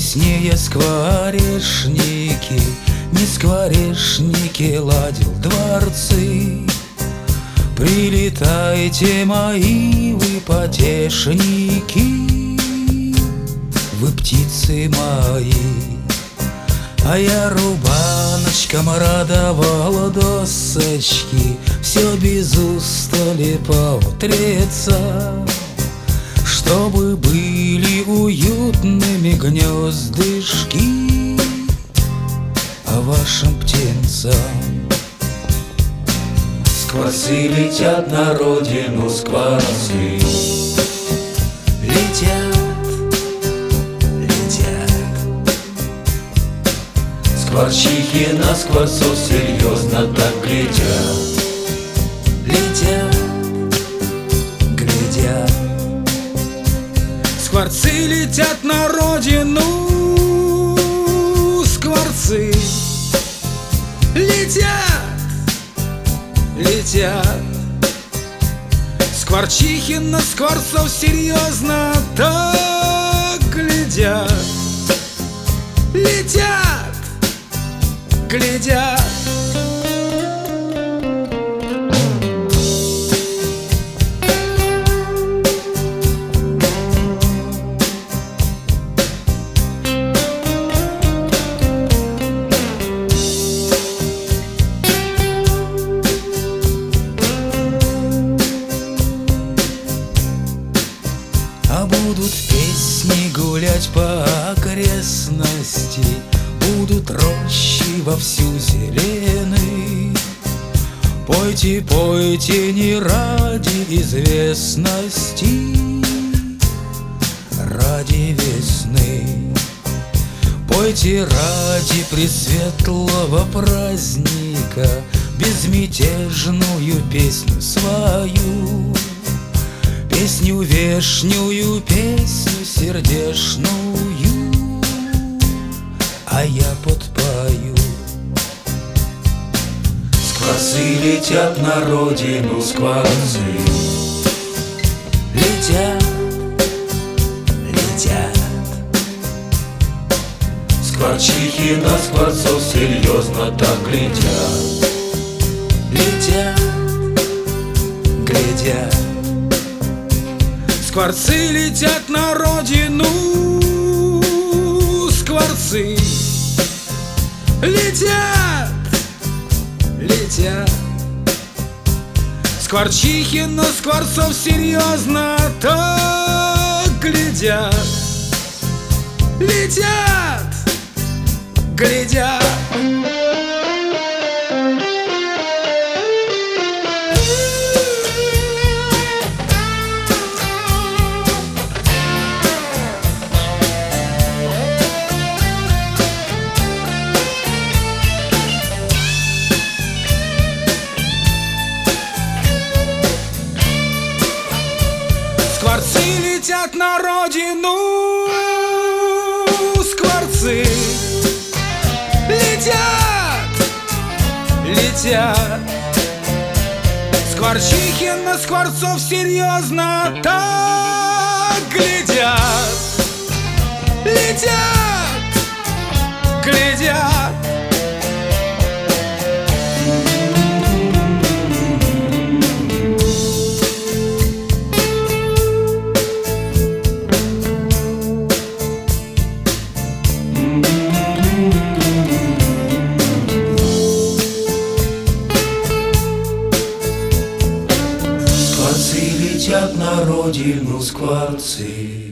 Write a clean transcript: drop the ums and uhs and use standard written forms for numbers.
Яснее скворечники, не скворечники ладил дворцы. Прилетайте, мои вы потешники, вы птицы мои. А я рубаночком радовала досочки, все без устали поутреться, чтобы были уютными гнездышки вашим птенцам. Скворцы летят на родину, скворцы Летят, летят. Скворчихи на скворцов серьезно так глядят. Летят, глядят. Скворцы летят на родину, скворцы летят, летят. Скворчихи на скворцов серьезно так глядят. Летят, глядят. А будут песни гулять по окрестности, будут рощи вовсю зелены. Пойте, пойте не ради известности, ради весны. Пойте ради пресветлого праздника безмятежную песню свою, песню вешнюю, песню сердечную, а я подпою. Скворцы летят на родину, скворцы Летят, летят. Скворчихи на скворцов серьезно так глядят. Летят, глядят. Скворцы летят на родину, скворцы летят, летят. Скворчихи на скворцов серьезно так глядят. Летят, глядят. Скворцы летят на родину, скворцы летят, летят. Скворчихи на скворцов серьезно так глядят. Летят, глядят. Скворцы летят на родину, скворцы